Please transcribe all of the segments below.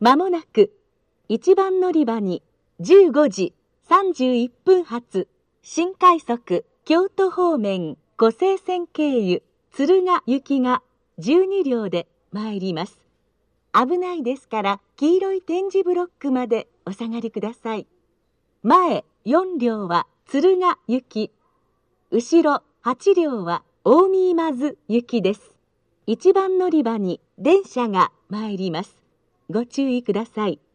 まもなく1番乗り場に15時31分発新快速京都方面湖西線経由敦賀行きが12両で参ります。危ないですから黄色い点字ブロックまでお下がりください。前4両は敦賀行き、後ろ8両は近江津行きです。1番乗り場に電車が参ります。ご注意ください。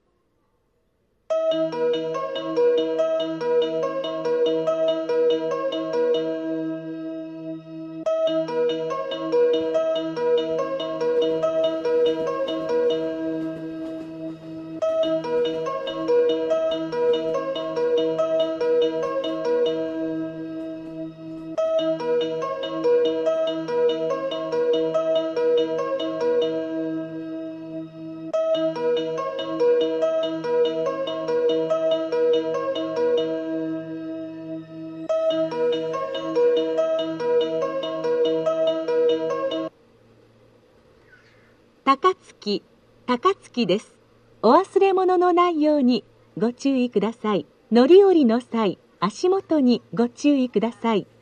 高槻です。お忘れ物のないようにご注意ください。乗り降りの際、足元にご注意ください。